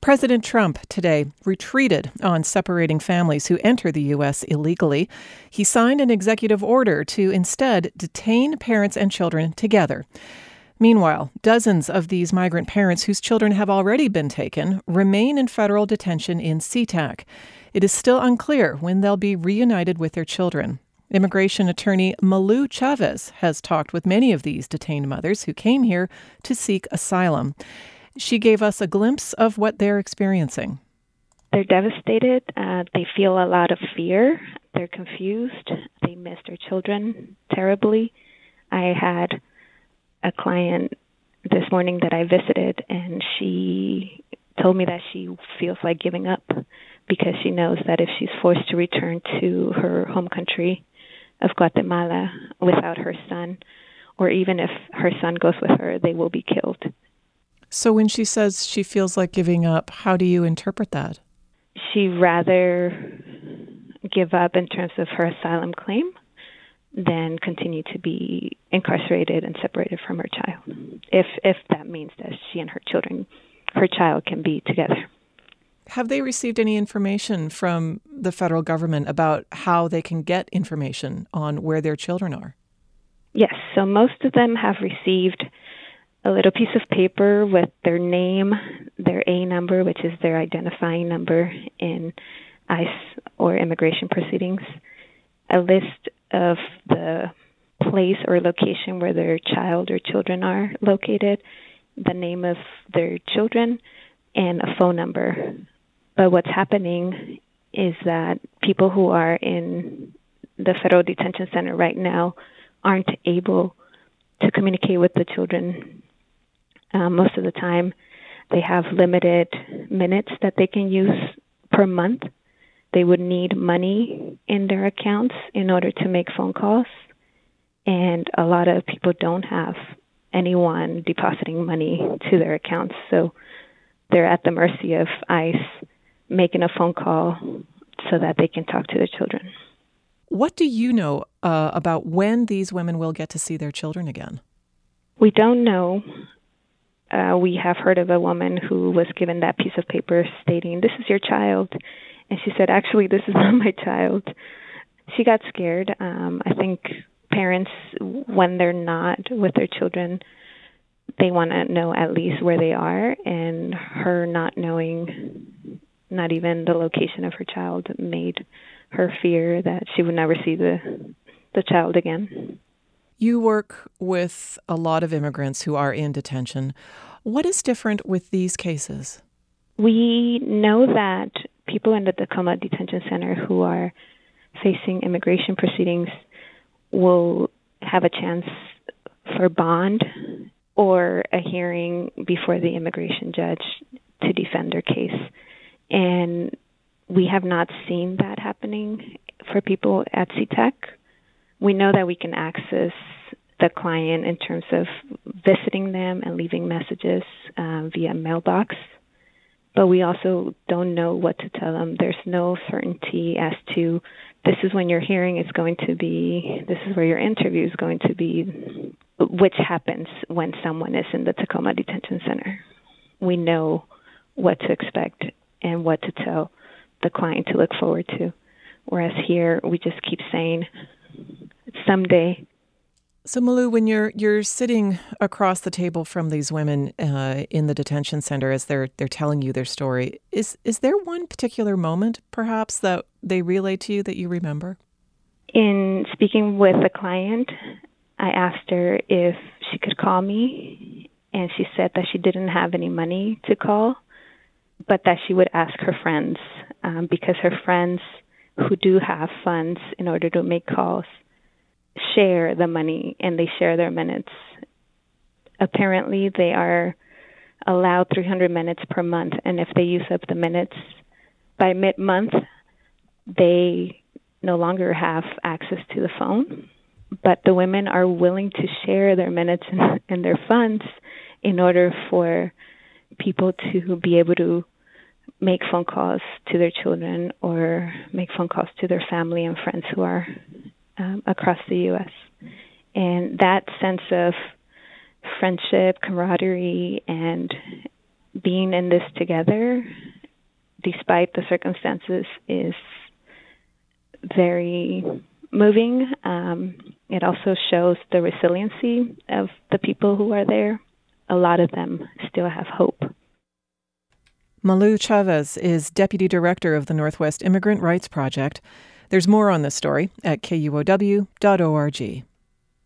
President Trump today retreated on separating families who enter the U.S. illegally. He signed an executive order to instead detain parents and children together. Meanwhile, dozens of these migrant parents whose children have already been taken remain in federal detention in SeaTac. It is still unclear when they'll be reunited with their children. Immigration attorney Malu Chavez has talked with many of these detained mothers who came here to seek asylum. She gave us a glimpse of what they're experiencing. They're devastated. They feel a lot of fear. They're confused. They miss their children terribly. I had a client this morning that I visited, and she told me that she feels like giving up because she knows that if she's forced to return to her home country of Guatemala without her son, or even if her son goes with her, they will be killed. So when she says she feels like giving up, how do you interpret that? She'd rather give up in terms of her asylum claim than continue to be incarcerated and separated from her child, if that means that she and her child can be together. Have they received any information from the federal government about how they can get information on where their children are? Yes, so most of them have received a little piece of paper with their name, their A number, which is their identifying number in ICE or immigration proceedings, a list of the place or location where their child or children are located, the name of their children, and a phone number. But what's happening is that people who are in the federal detention center right now aren't able to communicate with the children. Most of the time, they have limited minutes that they can use per month. They would need money in their accounts in order to make phone calls. And a lot of people don't have anyone depositing money to their accounts. So they're at the mercy of ICE making a phone call so that they can talk to their children. What do you know about when these women will get to see their children again? We don't know. We have heard of a woman who was given that piece of paper stating, "This is your child." And she said, "Actually, this is not my child." She got scared. I think parents, when they're not with their children, they want to know at least where they are. And her not knowing, not even the location of her child, made her fear that she would never see the child again. You work with a lot of immigrants who are in detention. What is different with these cases? We know that people in the Tacoma Detention Center who are facing immigration proceedings will have a chance for bond or a hearing before the immigration judge to defend their case. And we have not seen that happening for people at SeaTac. We know that we can access the client in terms of visiting them and leaving messages via mailbox, but we also don't know what to tell them. There's no certainty as to this is when your hearing is going to be, this is where your interview is going to be, which happens when someone is in the Tacoma Detention Center. We know what to expect and what to tell the client to look forward to, whereas here we just keep saying, someday. So, Malu, when you're sitting across the table from these women in the detention center as they're telling you their story, is there one particular moment, perhaps, that they relay to you that you remember? In speaking with the client, I asked her if she could call me, and she said that she didn't have any money to call, but that she would ask her friends, because her friends who do have funds in order to make calls share the money and they share their minutes. Apparently, they are allowed 300 minutes per month, and if they use up the minutes by mid-month, they no longer have access to the phone. But the women are willing to share their minutes and their funds in order for people to be able to make phone calls to their children or make phone calls to their family and friends who are across the U.S. And that sense of friendship, camaraderie, and being in this together, despite the circumstances, is very moving. It also shows the resiliency of the people who are there. A lot of them still have hope. Malu Chavez is Deputy Director of the Northwest Immigrant Rights Project. There's more on this story at KUOW.org.